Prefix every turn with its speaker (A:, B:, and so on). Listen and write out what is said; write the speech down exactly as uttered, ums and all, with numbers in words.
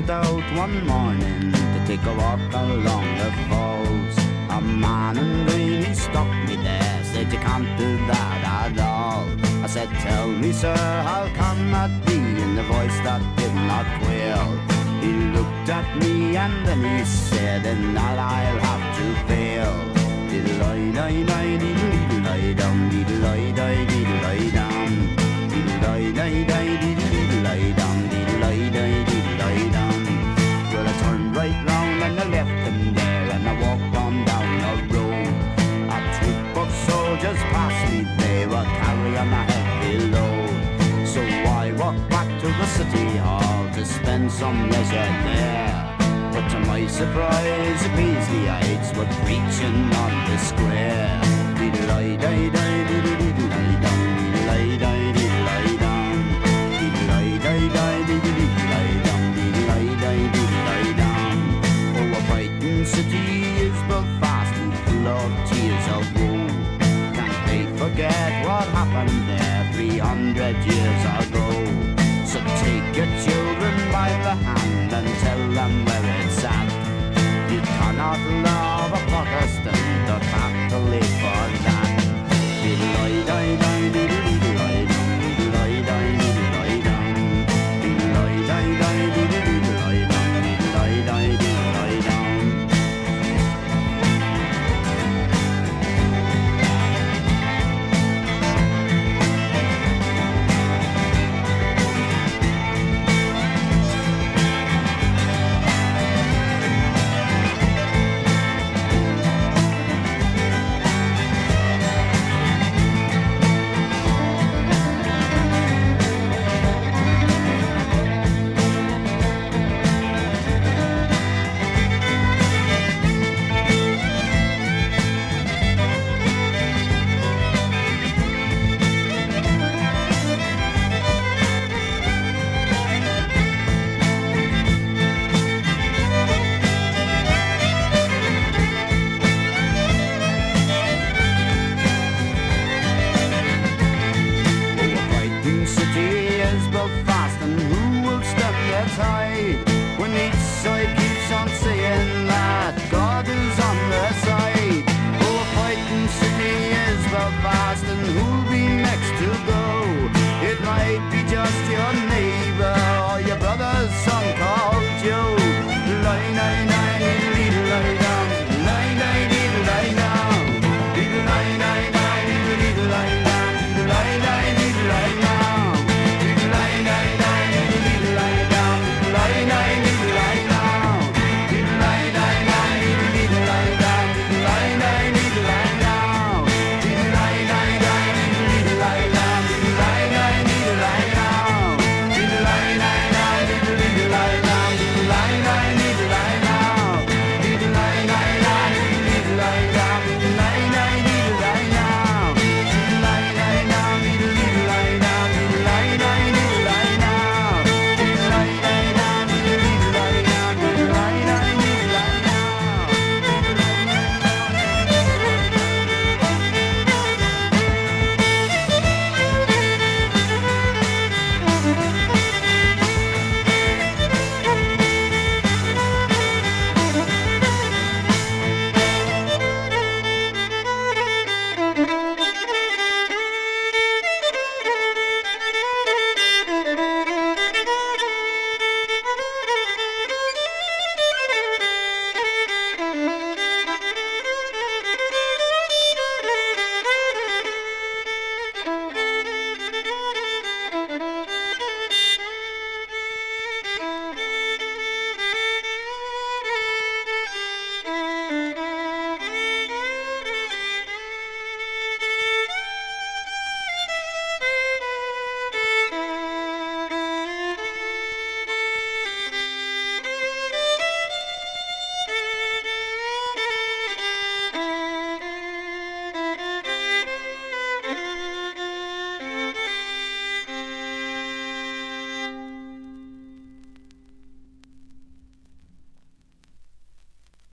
A: went out one morning to take a walk along the falls. A man in green, he stopped me there, said you can't do that at all. I said, tell me sir, how can that be, in the voice that did not quail. He looked at me and then he said, and that I'll have to fail. Diddle-lie-lie-lie-diddle-lie-dum, diddle-lie-lie-diddle-lie-dum, diddle-lie-lie-lie-diddle-lie-dum, diddle-lie-lie-diddle-lie-dum. Well, I turned right round and I left him there, and I walked on down the road. A troop of soldiers passed me, they were carrying a heavy load. So I walked back to the city hall to spend some leisure there. But to my surprise, the Paisleyites were preaching on the square. Diddle-lie-die-die-diddle-diddle-lie-dum, diddle-lie-die-diddle-lie-dum, diddle-lie-die-die-diddle-diddle-lie-dum, diddle-lie-die-diddle-lie-dum. Oh, a Brighton city is Belfast and full of tears of woe. Can't they forget what happened there three hundred years ago? So take your children by the hand and tell them where it's at. You cannot love a Protestant or Catholic for that. Diddle-lie-die-die-diddle-diddle-lie-dum, diddle-lie-die-diddle-lie-dum, diddle-lie-die-die-diddle-diddle-lie-dum, diddle-lie-die-diddle-lie-dum. When each side keeps on saying that God is on their side. Oh, a fighting city is Belfast, and who'll be next to go?